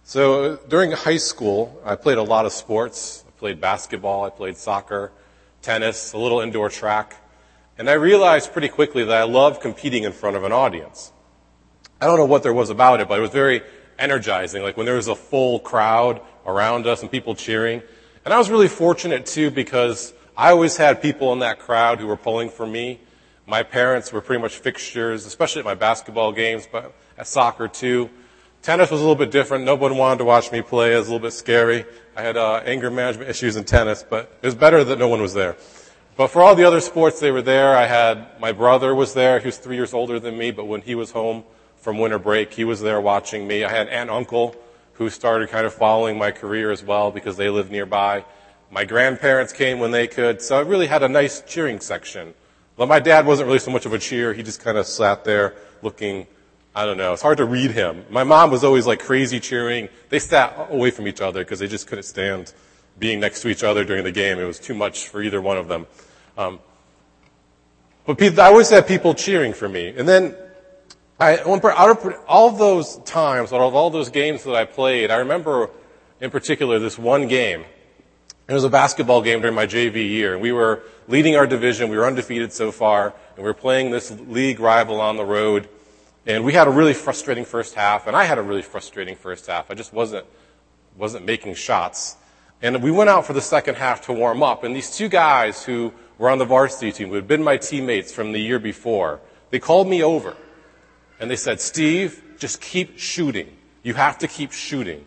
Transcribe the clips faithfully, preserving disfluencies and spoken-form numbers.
So during high school, I played a lot of sports. I played basketball, I played soccer, tennis, a little indoor track. And I realized pretty quickly that I loved competing in front of an audience. I don't know what there was about it, but it was very energizing, like when there was a full crowd around us and people cheering. And I was really fortunate, too, because I always had people in that crowd who were pulling for me. My parents were pretty much fixtures, especially at my basketball games, but at soccer, too. Tennis was a little bit different. Nobody wanted to watch me play. It was a little bit scary. I had uh, anger management issues in tennis, but it was better that no one was there. But for all the other sports, they were there. I had, my brother was there. He was three years older than me, but when he was home from winter break, he was there watching me. I had an aunt and uncle who started kind of following my career as well because they lived nearby. My grandparents came when they could, so I really had a nice cheering section. But my dad wasn't really so much of a cheer. He just kind of sat there looking, I don't know, it's hard to read him. My mom was always like crazy cheering. They sat away from each other because they just couldn't stand being next to each other during the game. It was too much for either one of them. Um, but people, I always had people cheering for me. And then I, out of all of those times, out of all those games that I played, I remember in particular this one game. It was a basketball game during my J V year. And we were leading our division. We were undefeated so far. And we were playing this league rival on the road. And we had a really frustrating first half, and I had a really frustrating first half. I just wasn't wasn't making shots. And we went out for the second half to warm up, and these two guys who were on the varsity team, who had been my teammates from the year before, they called me over, and they said, "Steve, just keep shooting. You have to keep shooting."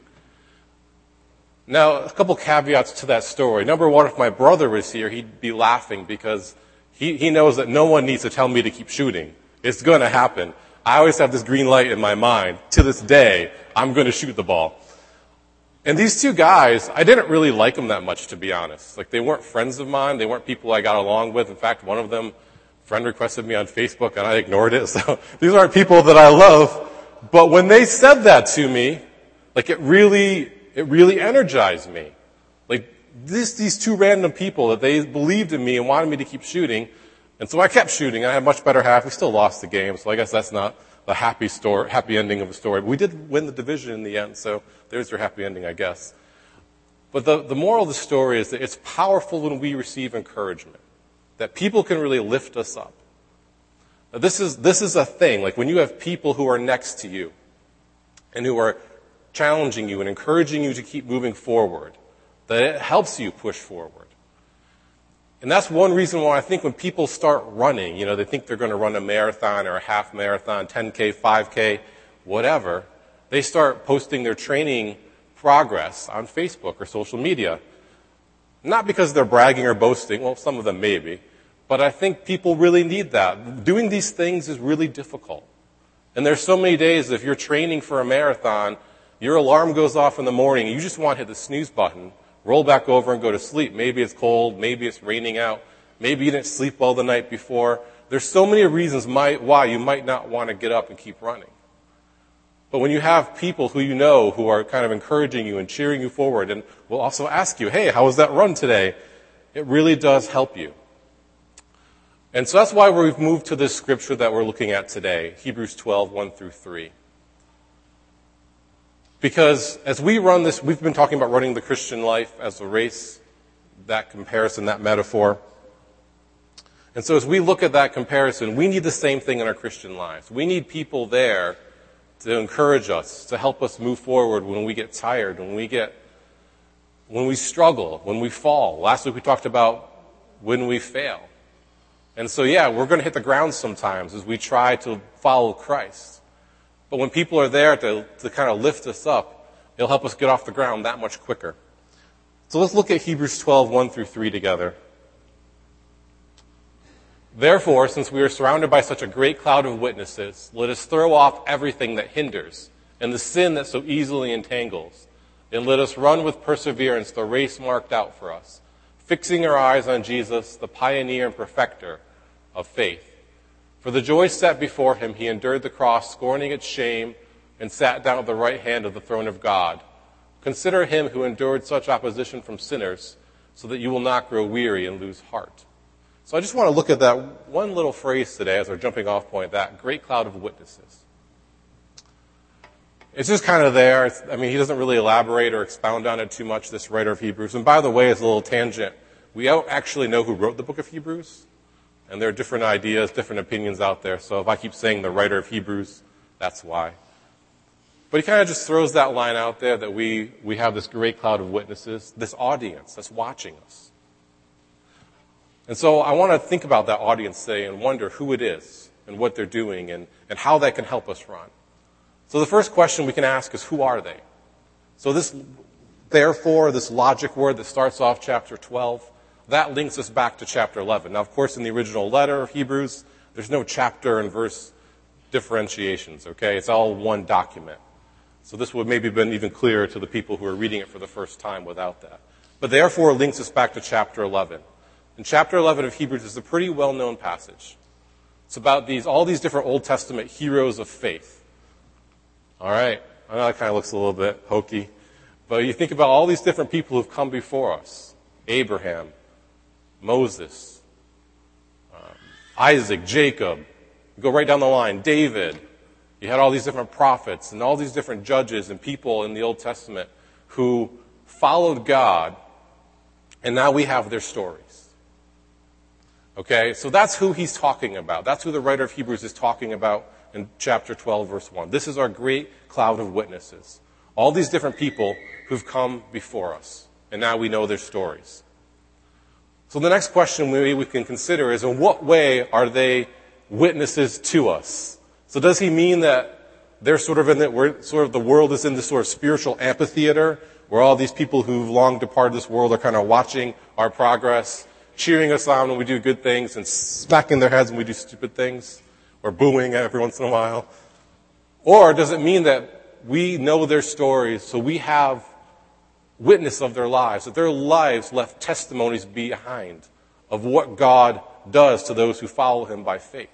Now, a couple caveats to that story. Number one, if my brother was here, he'd be laughing because he, he knows that no one needs to tell me to keep shooting. It's going to happen. I always have this green light in my mind. To this day, I'm going to shoot the ball. And these two guys, I didn't really like them that much, to be honest. Like, they weren't friends of mine. They weren't people I got along with. In fact, one of them, friend requested me on Facebook, and I ignored it. So these aren't people that I love. But when they said that to me, like, it really, it really energized me. Like, this, these two random people, that they believed in me and wanted me to keep shooting. And so I kept shooting. I had a much better half. We still lost the game, so I guess that's not the happy story, happy ending of the story. But we did win the division in the end, so there's your happy ending, I guess. But the, the moral of the story is that it's powerful when we receive encouragement, that people can really lift us up. Now, this is this is a thing. Like when you have people who are next to you and who are challenging you and encouraging you to keep moving forward, that it helps you push forward. And that's one reason why I think when people start running, you know, they think they're going to run a marathon or a half marathon, ten K, five K, whatever, they start posting their training progress on Facebook or social media. Not because they're bragging or boasting, well, some of them maybe, but I think people really need that. Doing these things is really difficult. And there's so many days if you're training for a marathon, your alarm goes off in the morning, and you just want to hit the snooze button, roll back over and go to sleep. Maybe it's cold. Maybe it's raining out. Maybe you didn't sleep well the night before. There's so many reasons why you might not want to get up and keep running. But when you have people who you know who are kind of encouraging you and cheering you forward and will also ask you, hey, how was that run today? It really does help you. And so that's why we've moved to this scripture that we're looking at today, Hebrews twelve, one through three. Because as we run this, we've been talking about running the Christian life as a race, that comparison, that metaphor. And so as we look at that comparison, we need the same thing in our Christian lives. We need people there to encourage us, to help us move forward when we get tired, when we get, when we struggle, when we fall. Last week we talked about when we fail. And so yeah, we're going to hit the ground sometimes as we try to follow Christ. But when people are there to, to kind of lift us up, it'll help us get off the ground that much quicker. So let's look at Hebrews twelve, one through three together. Therefore, since we are surrounded by such a great cloud of witnesses, let us throw off everything that hinders and the sin that so easily entangles, and let us run with perseverance the race marked out for us, fixing our eyes on Jesus, the pioneer and perfecter of faith. For the joy set before him, he endured the cross, scorning its shame, and sat down at the right hand of the throne of God. Consider him who endured such opposition from sinners, so that you will not grow weary and lose heart. So I just want to look at that one little phrase today as our jumping off point, that great cloud of witnesses. It's just kind of there. It's, I mean, he doesn't really elaborate or expound on it too much, this writer of Hebrews. And by the way, as a little tangent, we don't actually know who wrote the book of Hebrews. And there are different ideas, different opinions out there. So if I keep saying the writer of Hebrews, that's why. But he kind of just throws that line out there that we, we have this great cloud of witnesses, this audience that's watching us. And so I want to think about that audience today and wonder who it is and what they're doing and, and how that can help us run. So the first question we can ask is, who are they? So this, therefore, this logic word that starts off chapter twelve, that links us back to chapter eleven. Now, of course, in the original letter of Hebrews, there's no chapter and verse differentiations, okay? It's all one document. So this would maybe have been even clearer to the people who are reading it for the first time without that. But therefore, it links us back to chapter eleven. And chapter eleven of Hebrews is a pretty well-known passage. It's about these, all these different Old Testament heroes of faith. All right. I know that kind of looks a little bit hokey. But you think about all these different people who've come before us. Abraham, Moses, um, Isaac, Jacob. You go right down the line. David. You had all these different prophets and all these different judges and people in the Old Testament who followed God. And now we have their stories. Okay? So that's who he's talking about. That's who the writer of Hebrews is talking about in chapter twelve, verse one. This is our great cloud of witnesses. All these different people who've come before us. And now we know their stories. So the next question maybe we can consider is, in what way are they witnesses to us? So does he mean that they're sort of in the, we're sort of the world is in this sort of spiritual amphitheater where all these people who've long departed this world are kind of watching our progress, cheering us on when we do good things and smacking their heads when we do stupid things? Or booing every once in a while? Or does it mean that we know their stories, so we have witness of their lives, that their lives left testimonies behind of what God does to those who follow him by faith?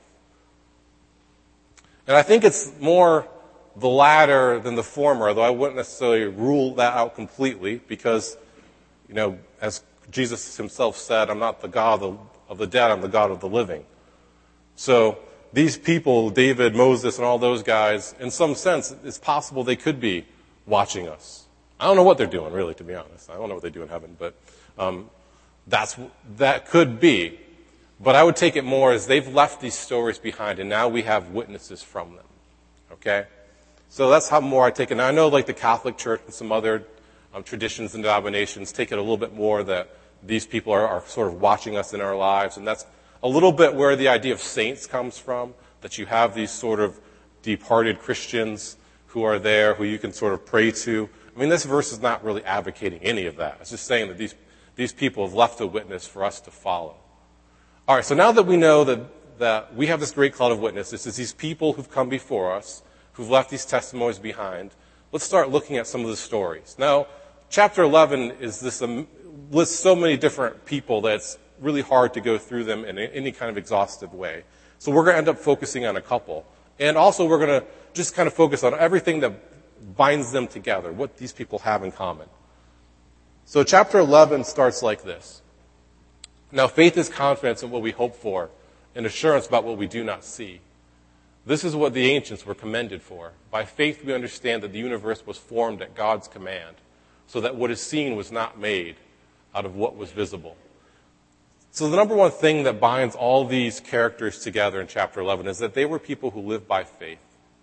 And I think it's more the latter than the former, though I wouldn't necessarily rule that out completely because, you know, as Jesus himself said, I'm not the God of the, of the dead, I'm the God of the living. So these people, David, Moses, and all those guys, in some sense, it's possible they could be watching us. I don't know what they're doing, really, to be honest. I don't know what they do in heaven, but um, that's that could be. But I would take it more as they've left these stories behind, and now we have witnesses from them. Okay? So that's how more I take it. Now, I know, like the Catholic Church and some other um, traditions and denominations take it a little bit more that these people are, are sort of watching us in our lives, and that's a little bit where the idea of saints comes from, that you have these sort of departed Christians who are there, who you can sort of pray to. I mean, this verse is not really advocating any of that. It's just saying that these, these people have left a witness for us to follow. All right, so now that we know that, that we have this great cloud of witnesses, it's these people who've come before us, who've left these testimonies behind, let's start looking at some of the stories. Now, chapter eleven is this um, lists so many different people that it's really hard to go through them in any kind of exhaustive way. So we're going to end up focusing on a couple. And also we're going to just kind of focus on everything that binds them together, what these people have in common. So chapter eleven starts like this. Now faith is confidence in what we hope for and assurance about what we do not see. This is what the ancients were commended for. By faith we understand that the universe was formed at God's command, so that what is seen was not made out of what was visible. So the number one thing that binds all these characters together in chapter eleven is that they were people who lived by faith.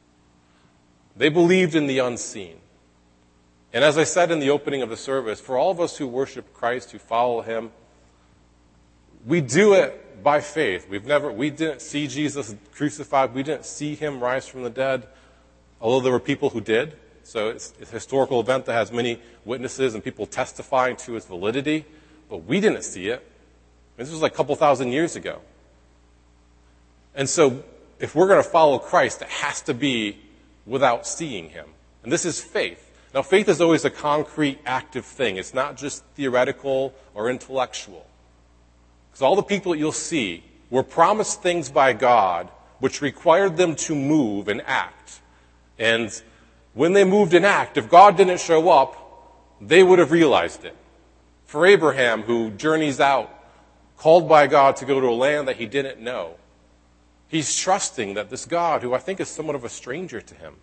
They believed in the unseen. And as I said in the opening of the service, for all of us who worship Christ, who follow him, we do it by faith. We've never, we didn't see Jesus crucified. We didn't see him rise from the dead, although there were people who did. So it's, it's a historical event that has many witnesses and people testifying to its validity, but we didn't see it. This was like a couple thousand years ago. And so if we're going to follow Christ, it has to be without seeing him. And this is faith. Now, faith is always a concrete, active thing. It's not just theoretical or intellectual. Because all the people that you'll see were promised things by God which required them to move and act. And when they moved and act, if God didn't show up, they would have realized it. For Abraham, who journeys out, called by God to go to a land that he didn't know, he's trusting that this God, who I think is somewhat of a stranger to him,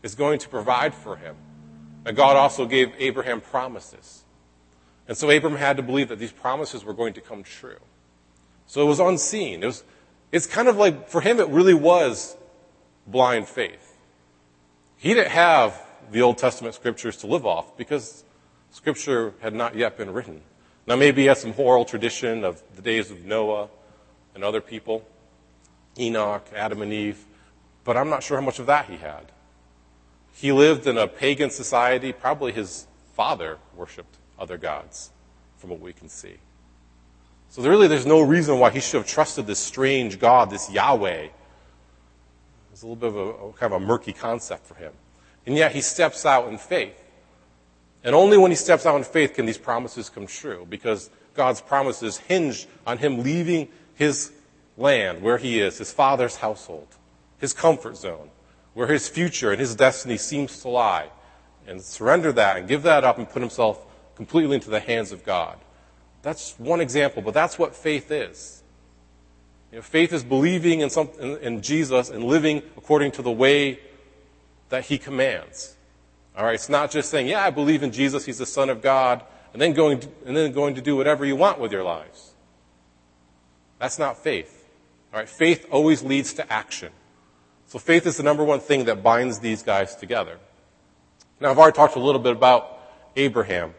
is going to provide for him. And God also gave Abraham promises. And so Abraham had to believe that these promises were going to come true. So it was unseen. It was, it's kind of like, for him, it really was blind faith. He didn't have the Old Testament scriptures to live off because scripture had not yet been written. Now maybe he had some oral tradition of the days of Noah and other people, Enoch, Adam and Eve, but I'm not sure how much of that he had. He lived in a pagan society. Probably his father worshipped other gods, from what we can see. So there really, there's no reason why he should have trusted this strange God, this Yahweh. It's a little bit of a, a kind of a murky concept for him. And yet he steps out in faith. And only when he steps out in faith can these promises come true, because God's promises hinge on him leaving his land, where he is, his father's household, his comfort zone, where his future and his destiny seems to lie, and surrender that and give that up and put himself completely into the hands of God. That's one example, but that's what faith is. You know, faith is believing in, some, in, in Jesus and living according to the way that he commands. All right, it's not just saying, yeah, I believe in Jesus, he's the Son of God, and then going to, and then going to do whatever you want with your lives. That's not faith. All right, faith always leads to action. So faith is the number one thing that binds these guys together. Now, I've already talked a little bit about Abraham.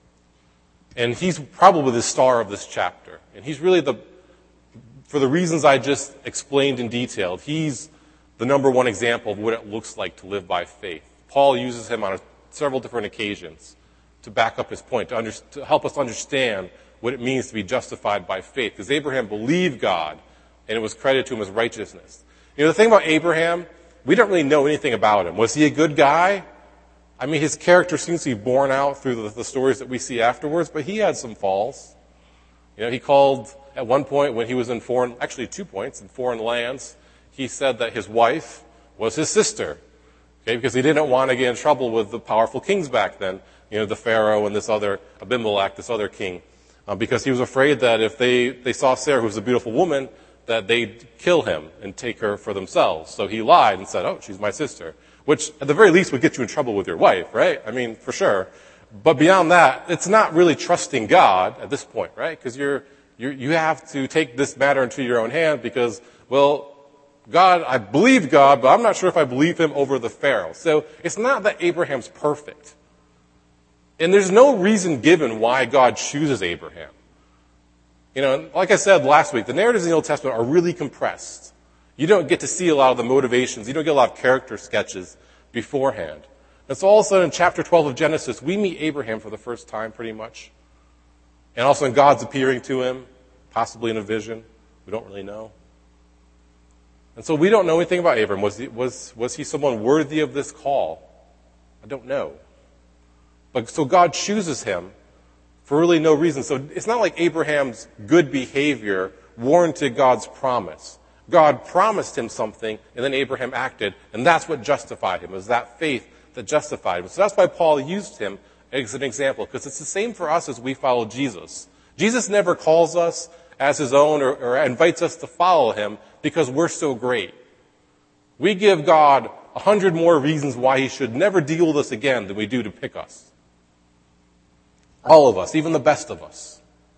And he's probably the star of this chapter. And he's really the, for the reasons I just explained in detail, he's the number one example of what it looks like to live by faith. Paul uses him on several different occasions to back up his point, to, under, to help us understand what it means to be justified by faith. Because Abraham believed God, and it was credited to him as righteousness. You know, the thing about Abraham, we don't really know anything about him. Was he a good guy? I mean, his character seems to be borne out through the, the stories that we see afterwards, but he had some falls. You know, he called, at one point when he was in foreign, actually two points, in foreign lands, he said that his wife was his sister. Okay, because he didn't want to get in trouble with the powerful kings back then, you know, the Pharaoh and this other, Abimelech, this other king, uh, because he was afraid that if they, they saw Sarah, who was a beautiful woman, that they'd kill him and take her for themselves. So he lied and said, oh, she's my sister. Which, at the very least, would get you in trouble with your wife, right? I mean, for sure. But beyond that, it's not really trusting God at this point, right? Because you're, you're, you have to take this matter into your own hand because, well, God, I believe God, but I'm not sure if I believe him over the Pharaoh. So it's not that Abraham's perfect. And there's no reason given why God chooses Abraham. You know, like I said last week, the narratives in the Old Testament are really compressed. You don't get to see a lot of the motivations. You don't get a lot of character sketches beforehand. And so all of a sudden in chapter twelve of Genesis, we meet Abraham for the first time pretty much. And also in God's appearing to him, possibly in a vision. We don't really know. And so we don't know anything about Abraham. Was he, was, was he someone worthy of this call? I don't know. But so God chooses him for really no reason. So it's not like Abraham's good behavior warranted God's promise. God promised him something, and then Abraham acted, and that's what justified him. It was that faith that justified him. So that's why Paul used him as an example, because it's the same for us as we follow Jesus. Jesus never calls us as his own or, or invites us to follow him because we're so great. We give God a hundred more reasons why he should never deal with us again than we do to pick us. All of us, even the best of us.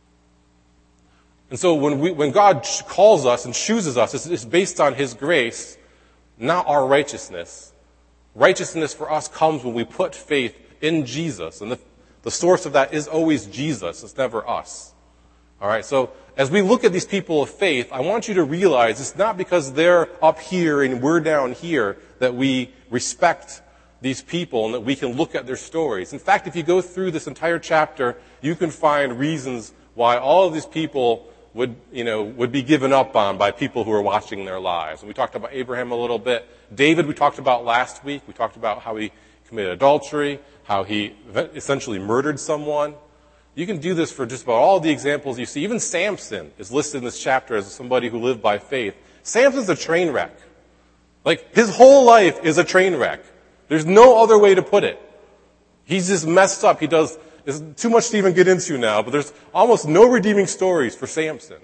And so when we, when God calls us and chooses us, it's, it's based on his grace, not our righteousness. Righteousness for us comes when we put faith in Jesus. And the, the source of that is always Jesus. It's never us. All right, so as we look at these people of faith, I want you to realize it's not because they're up here and we're down here that we respect these people and that we can look at their stories. In fact, if you go through this entire chapter, you can find reasons why all of these people would, you know, would be given up on by people who are watching their lives. And we talked about Abraham a little bit. David we talked about last week. We talked about how he committed adultery, how he essentially murdered someone. You can do this for just about all the examples you see. Even Samson is listed in this chapter as somebody who lived by faith. Samson's a train wreck. Like, his whole life is a train wreck. There's no other way to put it. He's just messed up. He does, it's too much to even get into now, but there's almost no redeeming stories for Samson.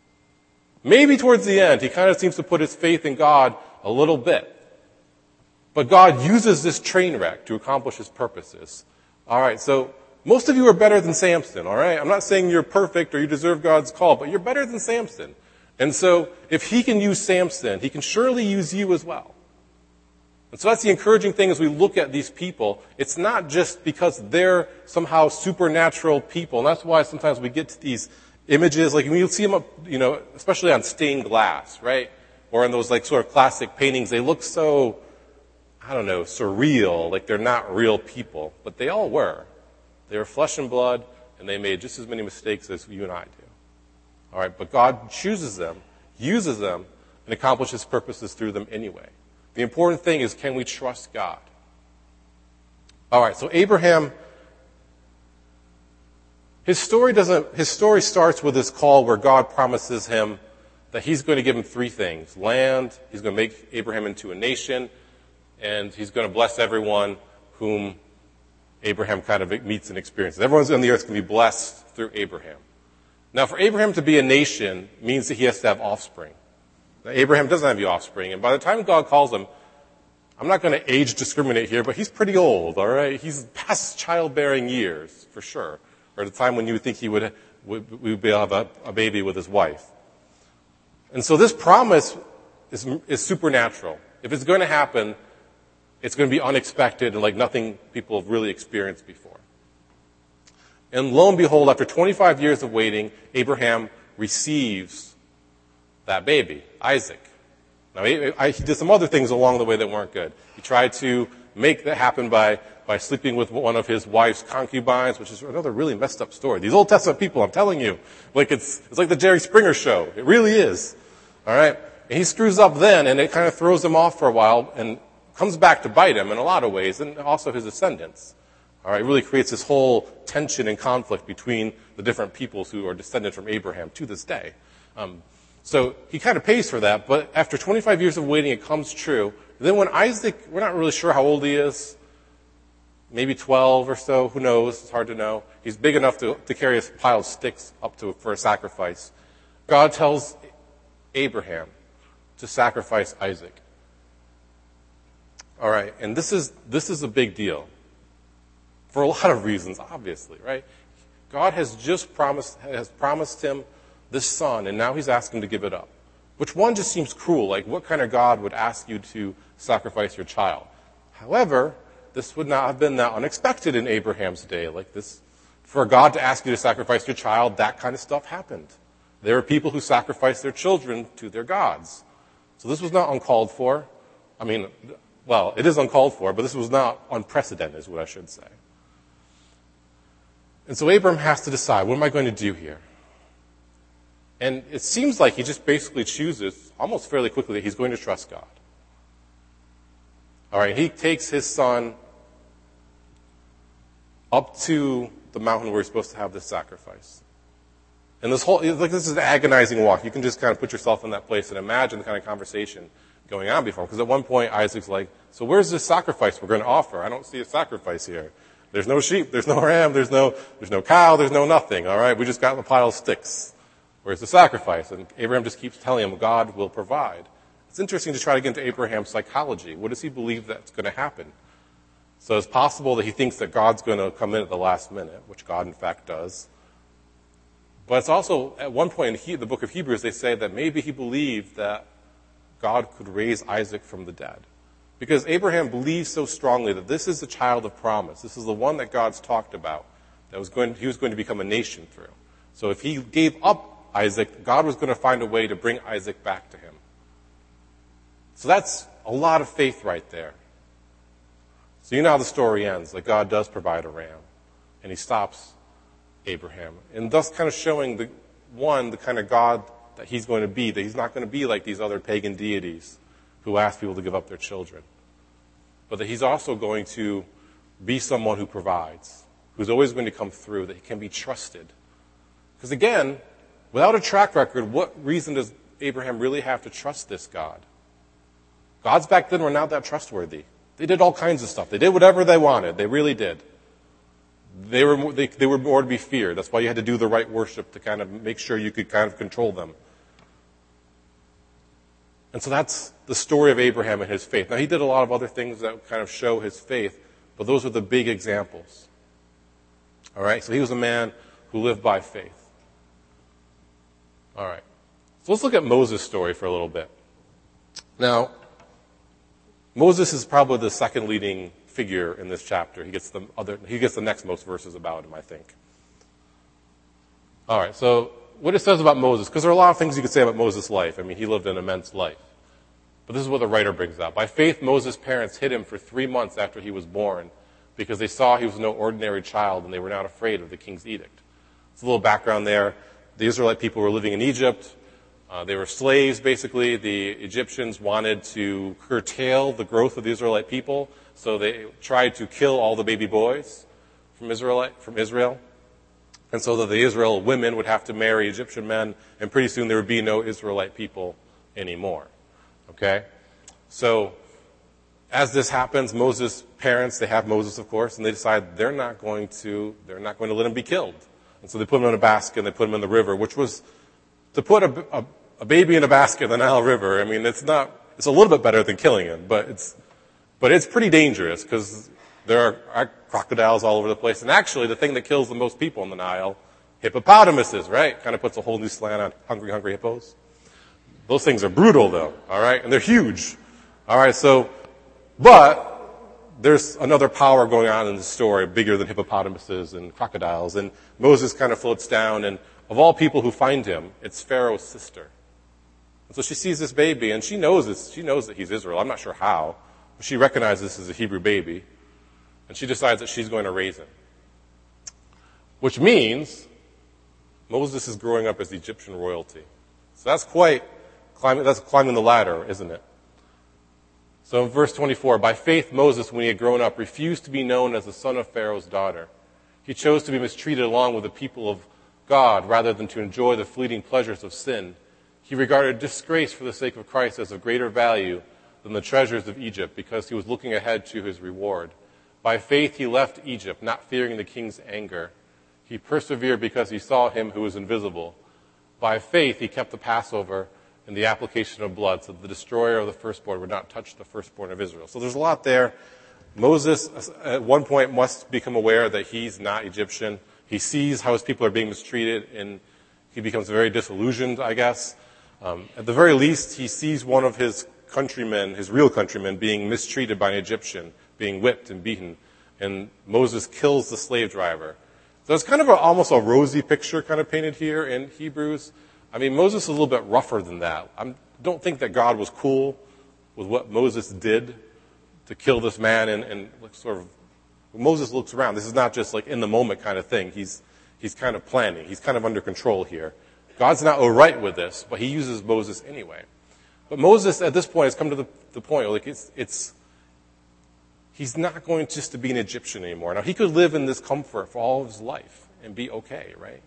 Maybe towards the end, he kind of seems to put his faith in God a little bit. But God uses this train wreck to accomplish his purposes. All right, so most of you are better than Samson, all right? I'm not saying you're perfect or you deserve God's call, but you're better than Samson. And so if he can use Samson, he can surely use you as well. And so that's the encouraging thing as we look at these people. It's not just because they're somehow supernatural people. And that's why sometimes we get to these images, like when you see them up, you know, especially on stained glass, right? Or in those like sort of classic paintings, they look so, I don't know, surreal, like they're not real people. But they all were. They were flesh and blood, and they made just as many mistakes as you and I do. All right, but God chooses them, uses them, and accomplishes purposes through them anyway. The important thing is, can we trust God? All right, so Abraham, his story doesn't, his story starts with this call where God promises him that he's going to give him three things. Land, he's going to make Abraham into a nation, and he's going to bless everyone whom Abraham kind of meets and experiences. Everyone's on the earth can be blessed through Abraham. Now, for Abraham to be a nation means that he has to have offspring. Now, Abraham doesn't have the offspring, and by the time God calls him, I'm not going to age discriminate here, but he's pretty old, all right? He's past childbearing years, for sure, or the time when you would think he would, would, would be able to have a, a baby with his wife. And so this promise is, is supernatural. If it's going to happen, it's going to be unexpected and like nothing people have really experienced before. And lo and behold, after twenty-five years of waiting, Abraham receives that baby, Isaac. Now, he, I, he did some other things along the way that weren't good. He tried to make that happen by, by sleeping with one of his wife's concubines, which is another really messed up story. These Old Testament people, I'm telling you, like it's, it's like the Jerry Springer show. It really is. All right? And he screws up then, and it kind of throws him off for a while, and comes back to bite him in a lot of ways, and also his descendants. All right, it really creates this whole tension and conflict between the different peoples who are descended from Abraham to this day. Um, so he kind of pays for that, but after twenty-five years of waiting, it comes true. And then when Isaac, we're not really sure how old he is, maybe twelve or so, who knows, it's hard to know. He's big enough to, to carry a pile of sticks up to for a sacrifice. God tells Abraham to sacrifice Isaac. All right, and this is this is a big deal. For a lot of reasons, obviously, right? God has just promised has promised him this son, and now he's asking him to give it up. Which one just seems cruel, like what kind of God would ask you to sacrifice your child? However, this would not have been that unexpected in Abraham's day. Like this, for God to ask you to sacrifice your child, that kind of stuff happened. There were people who sacrificed their children to their gods. So this was not uncalled for. I mean, well, it is uncalled for, but this was not unprecedented, is what I should say. And so Abraham has to decide, what am I going to do here? And it seems like he just basically chooses, almost fairly quickly, that he's going to trust God. All right, he takes his son up to the mountain where he's supposed to have this sacrifice. And this whole, like this is an agonizing walk. You can just kind of put yourself in that place and imagine the kind of conversation going on before. Because at one point, Isaac's like, so where's this sacrifice we're going to offer? I don't see a sacrifice here. There's no sheep, there's no ram, there's no, there's no cow, there's no nothing, all right? We just got a pile of sticks. Where's the sacrifice? And Abraham just keeps telling him, God will provide. It's interesting to try to get into Abraham's psychology. What does he believe that's going to happen? So it's possible that he thinks that God's going to come in at the last minute, which God in fact does. But it's also, at one point in he, the book of Hebrews, they say that maybe he believed that God could raise Isaac from the dead. Because Abraham believes so strongly that this is the child of promise. This is the one that God's talked about, that was going, he was going to become a nation through. So if he gave up Isaac, God was going to find a way to bring Isaac back to him. So that's a lot of faith right there. So you know how the story ends, that God does provide a ram, and he stops Abraham. And thus kind of showing, the one, the kind of God that he's going to be, that he's not going to be like these other pagan deities who ask people to give up their children. But that he's also going to be someone who provides, who's always going to come through, that he can be trusted. Because again, without a track record, what reason does Abraham really have to trust this God? Gods back then were not that trustworthy. They did all kinds of stuff. They did whatever they wanted. They really did. They were, they, they were more to be feared. That's why you had to do the right worship to kind of make sure you could kind of control them. And so that's the story of Abraham and his faith. Now, he did a lot of other things that kind of show his faith, but those are the big examples. All right, so he was a man who lived by faith. All right, so let's look at Moses' story for a little bit. Now, Moses is probably the second leading figure in this chapter. He gets the other, he gets the next most verses about him, I think. All right, so what it says about Moses, because there are a lot of things you could say about Moses' life. I mean, he lived an immense life. But this is what the writer brings out. By faith, Moses' parents hid him for three months after he was born because they saw he was no ordinary child and they were not afraid of the king's edict. It's a little background there. The Israelite people were living in Egypt. Uh, they were slaves, basically. The Egyptians wanted to curtail the growth of the Israelite people, so they tried to kill all the baby boys from Israelite, from Israel. And so that the Israel women would have to marry Egyptian men, and pretty soon there would be no Israelite people anymore. Okay? So, as this happens, Moses' parents, they have Moses, of course, and they decide they're not going to, they're not going to let him be killed. And so they put him in a basket and they put him in the river, which was to put a, a, a baby in a basket in the Nile River. I mean, it's not, it's a little bit better than killing him, but it's, but it's pretty dangerous because there are, are crocodiles all over the place. And actually, the thing that kills the most people in the Nile, hippopotamuses, right? Kind of puts a whole new slant on hungry, hungry hippos. Those things are brutal, though, all right? And they're huge. All right, so, but there's another power going on in the story, bigger than hippopotamuses and crocodiles. And Moses kind of floats down, and of all people who find him, it's Pharaoh's sister. And so she sees this baby, and she knows this. She knows that he's Israel. I'm not sure how, but she recognizes this as a Hebrew baby. And she decides that she's going to raise him. Which means Moses is growing up as Egyptian royalty. So that's quite climbing, that's climbing the ladder, isn't it? So in verse twenty-four, by faith Moses, when he had grown up, refused to be known as the son of Pharaoh's daughter. He chose to be mistreated along with the people of God rather than to enjoy the fleeting pleasures of sin. He regarded disgrace for the sake of Christ as of greater value than the treasures of Egypt because he was looking ahead to his reward. By faith he left Egypt, not fearing the king's anger. He persevered because he saw him who was invisible. By faith he kept the Passover and the application of blood, so that the destroyer of the firstborn would not touch the firstborn of Israel. So there's a lot there. Moses, at one point, must become aware that he's not Egyptian. He sees how his people are being mistreated, and he becomes very disillusioned, I guess. Um, at the very least, he sees one of his countrymen, his real countrymen, being mistreated by an Egyptian, being whipped and beaten. And Moses kills the slave driver. So it's kind of a, almost a rosy picture kind of painted here in Hebrews. I mean, Moses is a little bit rougher than that. I don't think that God was cool with what Moses did to kill this man and, and sort of, Moses looks around. This is not just like in the moment kind of thing. He's, he's kind of planning. He's kind of under control here. God's not all right with this, but he uses Moses anyway. But Moses at this point has come to the, the point, like it's, it's, he's not going just to be an Egyptian anymore. Now, he could live in this comfort for all of his life and be okay, right?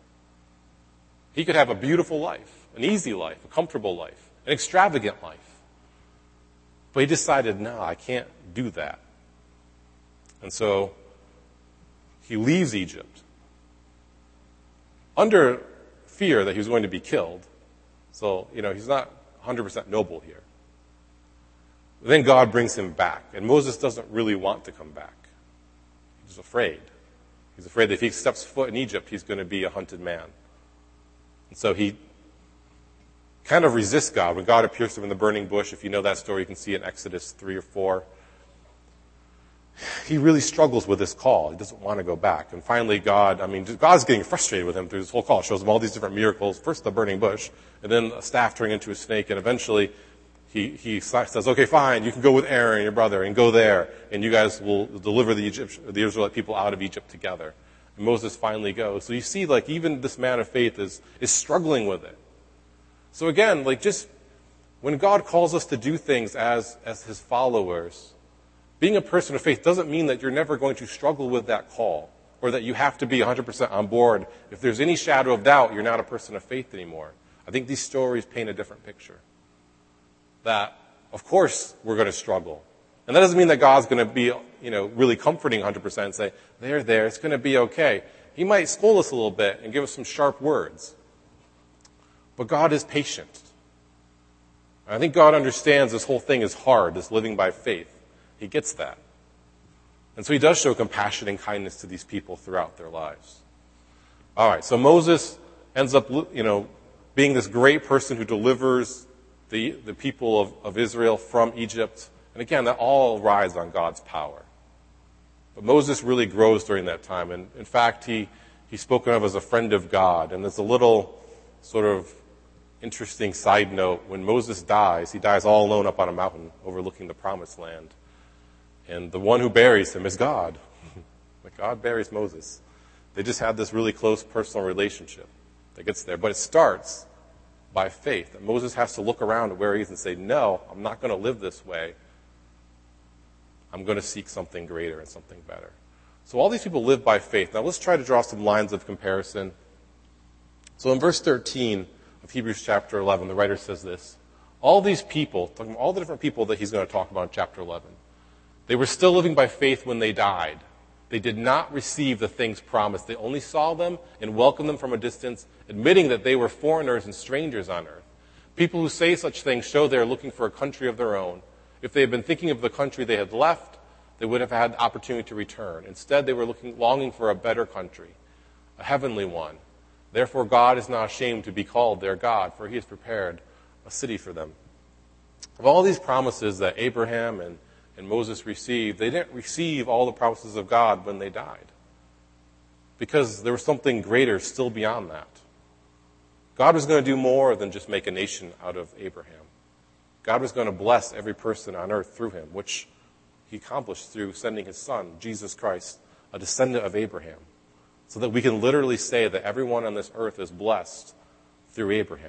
He could have a beautiful life, an easy life, a comfortable life, an extravagant life. But he decided, no, I can't do that. And so he leaves Egypt under fear that he was going to be killed. So, you know, he's not one hundred percent noble here. But then God brings him back, and Moses doesn't really want to come back. He's afraid. He's afraid that if he steps foot in Egypt, he's going to be a hunted man. And so he kind of resists God. When God appears to him in the burning bush, if you know that story, you can see in Exodus three or four. He really struggles with this call. He doesn't want to go back. And finally, God, I mean, God's getting frustrated with him through this whole call. It shows him all these different miracles. First the burning bush, and then a staff turning into a snake, and eventually he, he says, okay, fine, you can go with Aaron, your brother, and go there, and you guys will deliver the Egyptian, the Israelite people out of Egypt together. And Moses finally goes. So you see, like, even this man of faith is, is struggling with it. So again, like, just when God calls us to do things as, as his followers, being a person of faith doesn't mean that you're never going to struggle with that call, or that you have to be one hundred percent on board. If there's any shadow of doubt, you're not a person of faith anymore. I think these stories paint a different picture. That, of course, we're going to struggle. And that doesn't mean that God's going to be, you know, really comforting one hundred percent and say, there, there, it's going to be okay. He might scold us a little bit and give us some sharp words. But God is patient. I think God understands this whole thing is hard, this living by faith. He gets that. And so he does show compassion and kindness to these people throughout their lives. All right, so Moses ends up, you know, being this great person who delivers the, the people of, of Israel from Egypt. And again, that all rides on God's power. But Moses really grows during that time. And in fact, he, he's spoken of as a friend of God. And there's a little sort of interesting side note. When Moses dies, he dies all alone up on a mountain overlooking the promised land. And the one who buries him is God. Like God buries Moses. They just have this really close personal relationship that gets there. But it starts by faith. That Moses has to look around at where he is and say, no, I'm not going to live this way. I'm going to seek something greater and something better. So all these people live by faith. Now let's try to draw some lines of comparison. So in verse thirteen of Hebrews chapter eleven, the writer says this. All these people, talking about all the different people that he's going to talk about in chapter eleven, they were still living by faith when they died. They did not receive the things promised. They only saw them and welcomed them from a distance, admitting that they were foreigners and strangers on earth. People who say such things show they are looking for a country of their own. If they had been thinking of the country they had left, they would have had the opportunity to return. Instead, they were looking, longing for a better country, a heavenly one. Therefore, God is not ashamed to be called their God, for he has prepared a city for them. Of all these promises that Abraham and and Moses received, they didn't receive all the promises of God when they died. Because there was something greater still beyond that. God was going to do more than just make a nation out of Abraham. God was going to bless every person on earth through him, which he accomplished through sending his son, Jesus Christ, a descendant of Abraham, so that we can literally say that everyone on this earth is blessed through Abraham.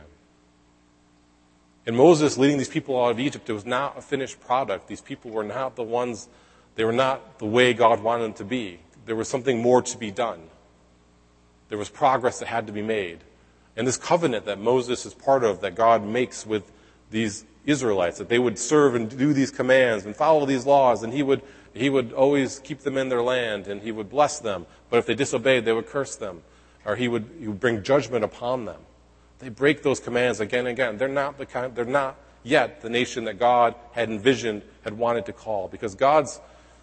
And Moses leading these people out of Egypt, it was not a finished product. These people were not the ones, they were not the way God wanted them to be. There was something more to be done. There was progress that had to be made. And this covenant that Moses is part of, that God makes with these Israelites, that they would serve and do these commands and follow these laws, and he would, he would always keep them in their land, and he would bless them. But if they disobeyed, they would curse them, or he would, he would bring judgment upon them. They break those commands again and again. They're not the kind, they're not yet the nation that God had envisioned, had wanted to call. Because God's,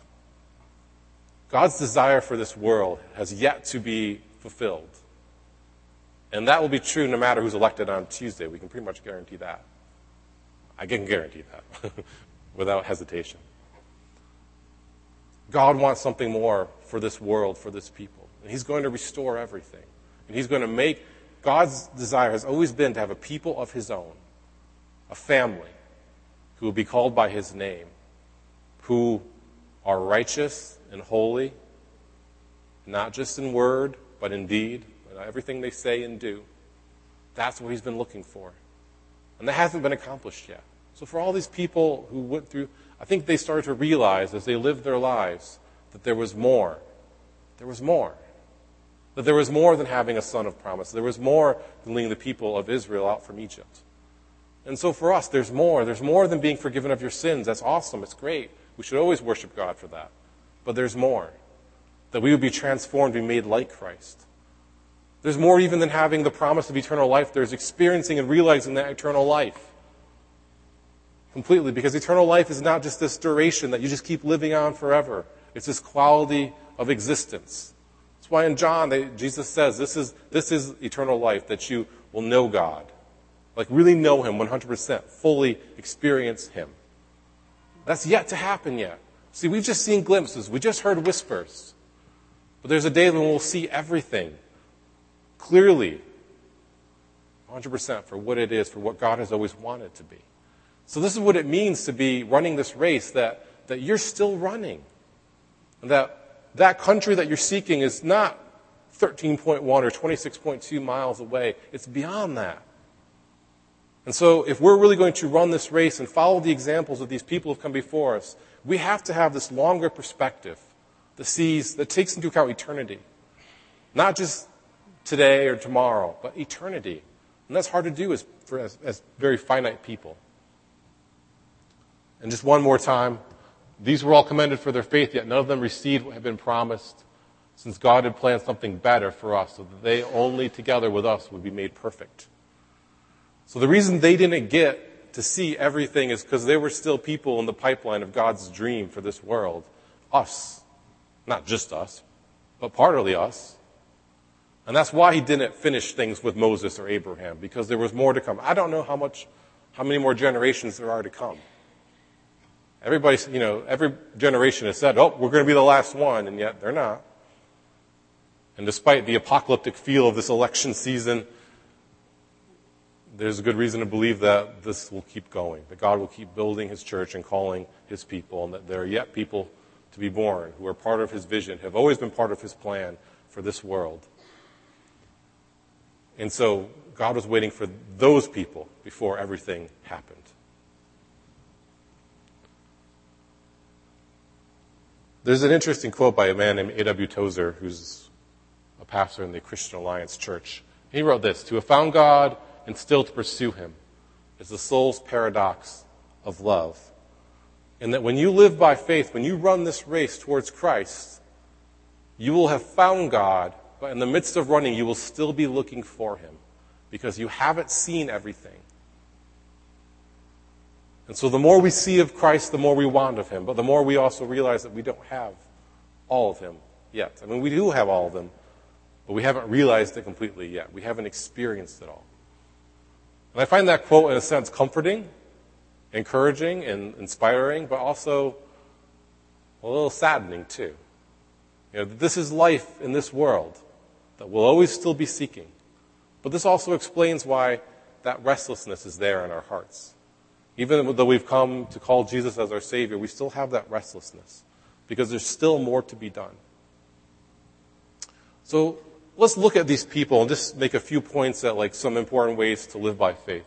God's desire for this world has yet to be fulfilled. And that will be true no matter who's elected on Tuesday. We can pretty much guarantee that. I can guarantee that without hesitation. God wants something more for this world, for this people. And he's going to restore everything. And he's going to make God's desire has always been to have a people of his own, a family, who will be called by his name, who are righteous and holy, not just in word, but in deed, and everything they say and do. That's what he's been looking for. And that hasn't been accomplished yet. So for all these people who went through, I think they started to realize as they lived their lives that there was more. There was more. That there was more than having a son of promise. There was more than leading the people of Israel out from Egypt. And so for us, there's more. There's more than being forgiven of your sins. That's awesome. It's great. We should always worship God for that. But there's more. That we would be transformed, be made like Christ. There's more even than having the promise of eternal life. There's experiencing and realizing that eternal life. Completely. Because eternal life is not just this duration that you just keep living on forever. It's this quality of existence. That's why in John, they, Jesus says, this is, this is eternal life, that you will know God. Like really know him one hundred percent, fully experience him. That's yet to happen yet. See, we've just seen glimpses. We just heard whispers. But there's a day when we'll see everything clearly, one hundred percent for what it is, for what God has always wanted to be. So this is what it means to be running this race, that, that you're still running. And that that country that you're seeking is not thirteen point one or twenty-six point two miles away. It's beyond that. And so if we're really going to run this race and follow the examples of these people who have come before us, we have to have this longer perspective that sees, that takes into account eternity. Not just today or tomorrow, but eternity. And that's hard to do as, for, as, as very finite people. And just one more time, these were all commended for their faith, yet none of them received what had been promised, since God had planned something better for us, so that they only together with us would be made perfect. So the reason they didn't get to see everything is because there were still people in the pipeline of God's dream for this world. Us. Not just us, but partly us. And that's why he didn't finish things with Moses or Abraham, because there was more to come. I don't know how much, how many more generations there are to come. Everybody, you know, every generation has said, oh, we're going to be the last one, and yet they're not. And despite the apocalyptic feel of this election season, there's a good reason to believe that this will keep going, that God will keep building his church and calling his people, and that there are yet people to be born who are part of his vision, have always been part of his plan for this world. And so God was waiting for those people before everything happened. There's an interesting quote by a man named A W Tozer, who's a pastor in the Christian Alliance Church. He wrote this: to have found God and still to pursue him is the soul's paradox of love. And that when you live by faith, when you run this race towards Christ, you will have found God, but in the midst of running, you will still be looking for him because you haven't seen everything. And so the more we see of Christ, the more we want of him, but the more we also realize that we don't have all of him yet. I mean, we do have all of them, but we haven't realized it completely yet. We haven't experienced it all. And I find that quote, in a sense, comforting, encouraging, and inspiring, but also a little saddening, too. You know, this is life in this world that we'll always still be seeking. But this also explains why that restlessness is there in our hearts. Even though we've come to call Jesus as our Savior, we still have that restlessness because there's still more to be done. So let's look at these people and just make a few points at like some important ways to live by faith.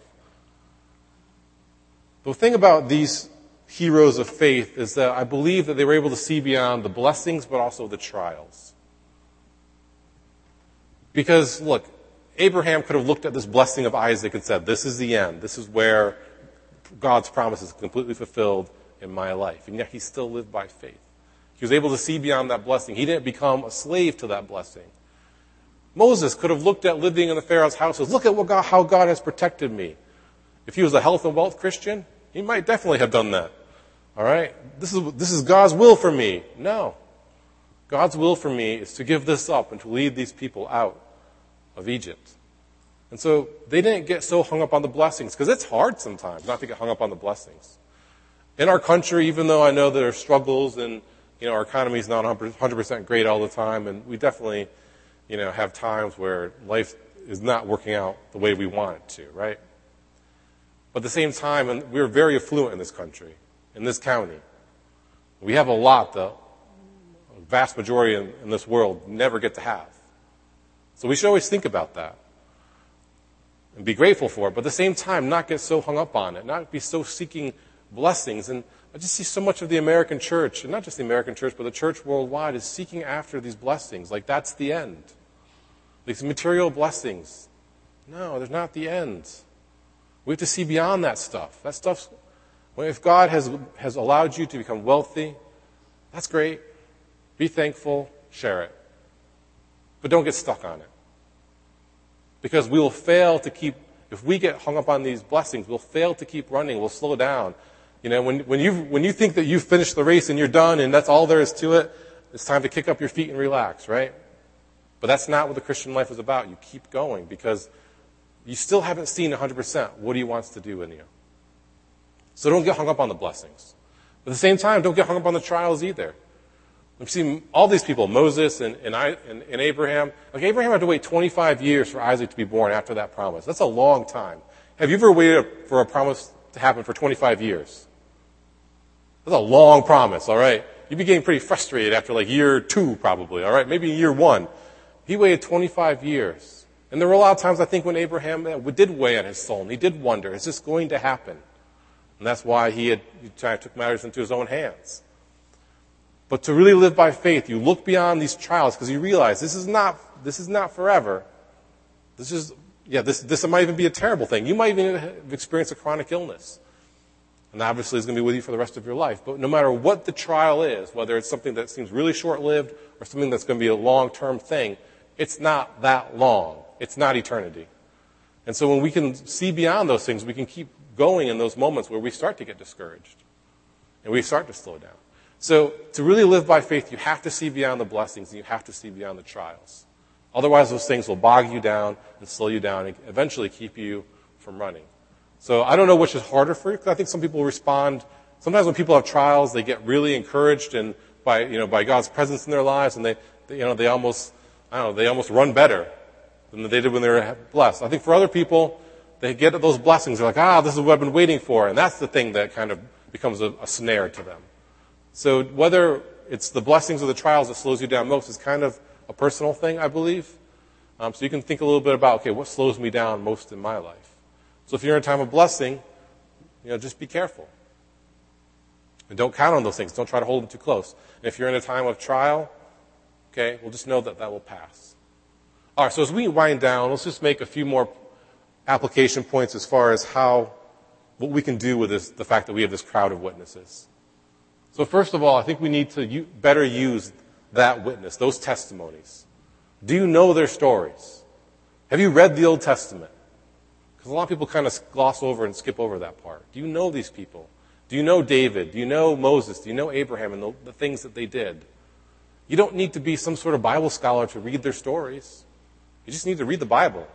The thing about these heroes of faith is that I believe that they were able to see beyond the blessings but also the trials. Because, look, Abraham could have looked at this blessing of Isaac and said, this is the end. This is where God's promise is completely fulfilled in my life. And yet he still lived by faith. He was able to see beyond that blessing. He didn't become a slave to that blessing. Moses could have looked at living in the Pharaoh's house and said, look at what God, how God has protected me. If he was a health and wealth Christian, he might definitely have done that. All right? This is, this is God's will for me. No. God's will for me is to give this up and to lead these people out of Egypt. And so they didn't get so hung up on the blessings, because it's hard sometimes not to get hung up on the blessings. In our country, even though I know there are struggles and, you know, our economy is not one hundred percent great all the time, and we definitely, you know, have times where life is not working out the way we want it to, right? But at the same time, and we're very affluent in this country, in this county. We have a lot that a vast majority in, in this world never get to have. So we should always think about that and be grateful for it, but at the same time, not get so hung up on it, not be so seeking blessings. And I just see so much of the American church, and not just the American church, but the church worldwide is seeking after these blessings. Like that's the end. These material blessings. No, they're not the end. We have to see beyond that stuff. That stuff's, well, if God has, has allowed you to become wealthy, that's great. Be thankful, share it. But don't get stuck on it. Because we will fail to keep, if we get hung up on these blessings, we'll fail to keep running, we'll slow down. You know, when, when, you when you think that you've finished the race and you're done and that's all there is to it, it's time to kick up your feet and relax, right? But that's not what the Christian life is about. You keep going because you still haven't seen one hundred percent what he wants to do in you. So don't get hung up on the blessings. But at the same time, don't get hung up on the trials either. We've seen all these people, Moses and, and, I, and, and Abraham. Like Abraham had to wait twenty-five years for Isaac to be born after that promise. That's a long time. Have you ever waited for a promise to happen for twenty-five years? That's a long promise, all right? You'd be getting pretty frustrated after like year two probably, all right? Maybe year one. He waited twenty-five years. And there were a lot of times I think when Abraham did weigh on his soul and he did wonder, is this going to happen? And that's why he had he took matters into his own hands. But to really live by faith, you look beyond these trials because you realize this is not this is not forever. This is yeah, this this might even be a terrible thing. You might even have experienced a chronic illness. And obviously it's going to be with you for the rest of your life. But no matter what the trial is, whether it's something that seems really short-lived or something that's going to be a long-term thing, it's not that long. It's not eternity. And so when we can see beyond those things, we can keep going in those moments where we start to get discouraged and we start to slow down. So to really live by faith, you have to see beyond the blessings and you have to see beyond the trials. Otherwise, those things will bog you down and slow you down and eventually keep you from running. So I don't know which is harder for you, because I think some people respond. Sometimes when people have trials, they get really encouraged and by you know by God's presence in their lives, and they, they you know they almost I don't know they almost run better than they did when they were blessed. I think for other people, they get those blessings. They're like, ah, this is what I've been waiting for, and that's the thing that kind of becomes a, a snare to them. So whether it's the blessings or the trials that slows you down most is kind of a personal thing, I believe. Um, so you can think a little bit about, okay, what slows me down most in my life? So if you're in a time of blessing, you know, just be careful. And don't count on those things. Don't try to hold them too close. And if you're in a time of trial, okay, well, just know that that will pass. All right, so as we wind down, let's just make a few more application points as far as how, what we can do with this, the fact that we have this crowd of witnesses. So first of all, I think we need to u- better use that witness, those testimonies. Do you know their stories? Have you read the Old Testament? Because a lot of people kind of gloss over and skip over that part. Do you know these people? Do you know David? Do you know Moses? Do you know Abraham and the, the things that they did? You don't need to be some sort of Bible scholar to read their stories. You just need to read the Bible.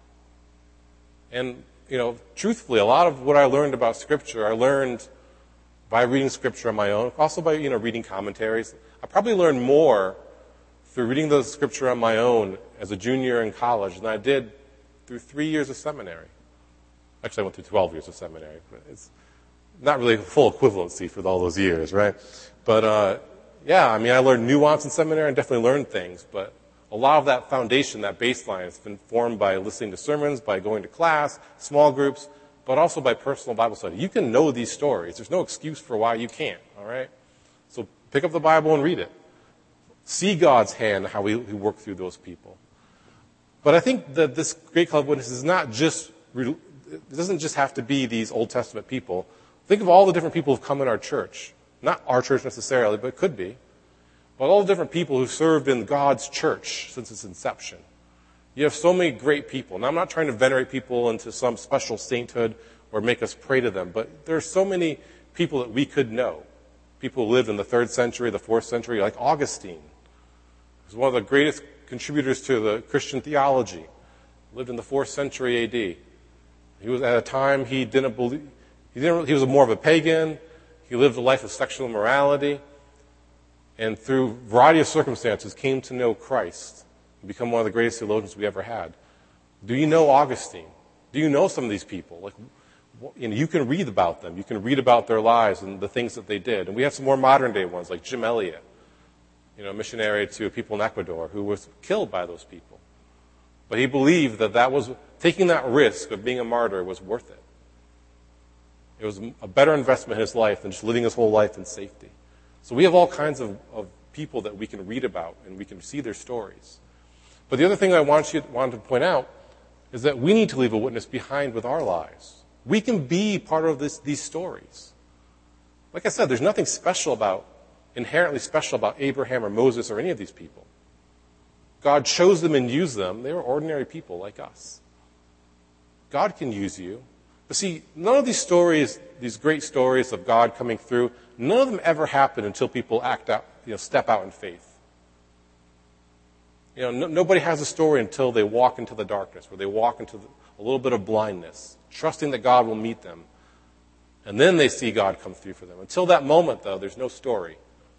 And, you know, truthfully, a lot of what I learned about Scripture, I learned by reading Scripture on my own, also by, you know, reading commentaries. I probably learned more through reading the Scripture on my own as a junior in college than I did through three years of seminary. Actually, I went through twelve years of seminary, but it's not really full equivalency for all those years, right? But, uh, yeah, I mean, I learned nuance in seminary and definitely learned things, but a lot of that foundation, that baseline, has been formed by listening to sermons, by going to class, small groups, but also by personal Bible study. You can know these stories. There's no excuse for why you can't, all right? So pick up the Bible and read it. See God's hand, how he, he worked through those people. But I think that this Great Cloud of Witnesses is not just, it doesn't just have to be these Old Testament people. Think of all the different people who've come in our church. Not our church necessarily, but it could be. But all the different people who served in God's church since its inception. You have so many great people. Now, I'm not trying to venerate people into some special sainthood or make us pray to them, but there are so many people that we could know. People who lived in the third century, the fourth century, like Augustine. He was one of the greatest contributors to the Christian theology. Lived in the fourth century A D. He was at a time he didn't believe, he didn't, he was more of a pagan. He lived a life of sexual immorality. And through a variety of circumstances came to know Christ and become one of the greatest theologians we ever had. Do you know Augustine? Do you know some of these people? Like, you know, you can read about them. You can read about their lives and the things that they did. And we have some more modern day ones like Jim Elliot, you know, a missionary to people in Ecuador who was killed by those people. But he believed that that was, taking that risk of being a martyr was worth it. It was a better investment in his life than just living his whole life in safety. So we have all kinds of, of people that we can read about and we can see their stories. But the other thing I want you wanted to point out is that we need to leave a witness behind with our lives. We can be part of this, these stories. Like I said, there's nothing special about, inherently special about Abraham or Moses or any of these people. God chose them and used them. They were ordinary people like us. God can use you. But see, none of these stories, these great stories of God coming through, none of them ever happen until people act out, you know, step out in faith. You know, no, nobody has a story until they walk into the darkness, where they walk into the, a little bit of blindness, trusting that God will meet them. And then they see God come through for them. Until that moment, though, there's no story.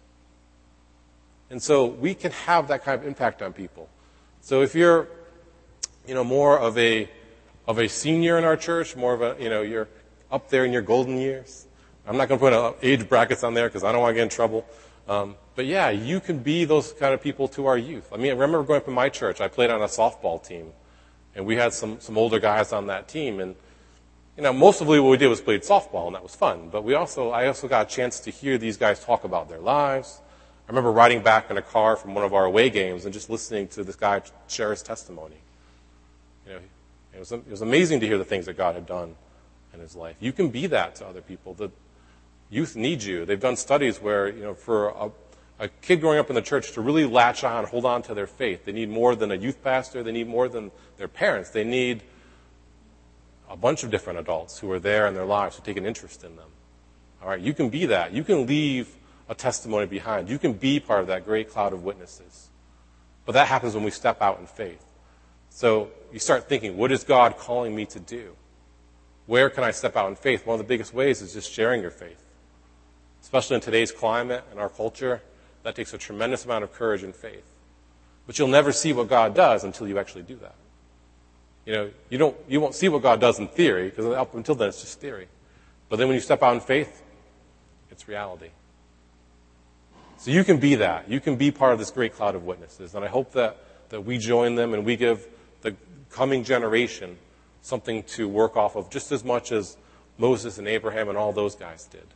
And so we can have that kind of impact on people. So if you're, you know, more of a of a senior in our church, more of a, you know, you're up there in your golden years. I'm not going to put uh, age brackets on there because I don't want to get in trouble. Um, but yeah, you can be those kind of people to our youth. I mean, I remember growing up in my church, I played on a softball team, and we had some some older guys on that team, and you know, mostly what we did was played softball, and that was fun. But we also, I also got a chance to hear these guys talk about their lives. I remember riding back in a car from one of our away games and just listening to this guy share his testimony. You know, it was it was amazing to hear the things that God had done in his life. You can be that to other people. The youth need you. They've done studies where, you know, for a, a kid growing up in the church to really latch on, hold on to their faith, they need more than a youth pastor. They need more than their parents. They need a, a bunch of different adults who are there in their lives, who take an interest in them. All right, you can be that. You can leave a testimony behind. You can be part of that great cloud of witnesses. But that happens when we step out in faith. So you start thinking, what is God calling me to do? Where can I step out in faith? One of the biggest ways is just sharing your faith. Especially in today's climate and our culture, that takes a tremendous amount of courage and faith. But you'll never see what God does until you actually do that. You know, you don't, you won't see what God does in theory, because up until then it's just theory. But then when you step out in faith, it's reality. So you can be that. You can be part of this great cloud of witnesses. And I hope that, that we join them and we give the coming generation something to work off of just as much as Moses and Abraham and all those guys did.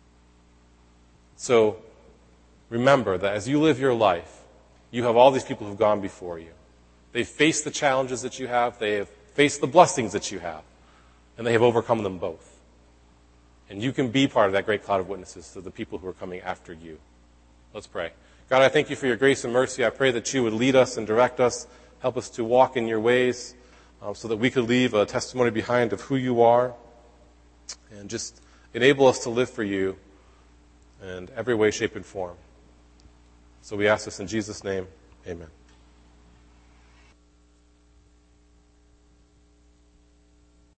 So remember that as you live your life, you have all these people who've gone before you. They've faced the challenges that you have. They have faced the blessings that you have. And they have overcome them both. And you can be part of that great cloud of witnesses to the people who are coming after you. Let's pray. God, I thank you for your grace and mercy. I pray that you would lead us and direct us, help us to walk in your ways, um, so that we could leave a testimony behind of who you are, and just enable us to live for you in every way, shape, and form. So we ask this in Jesus' name. Amen.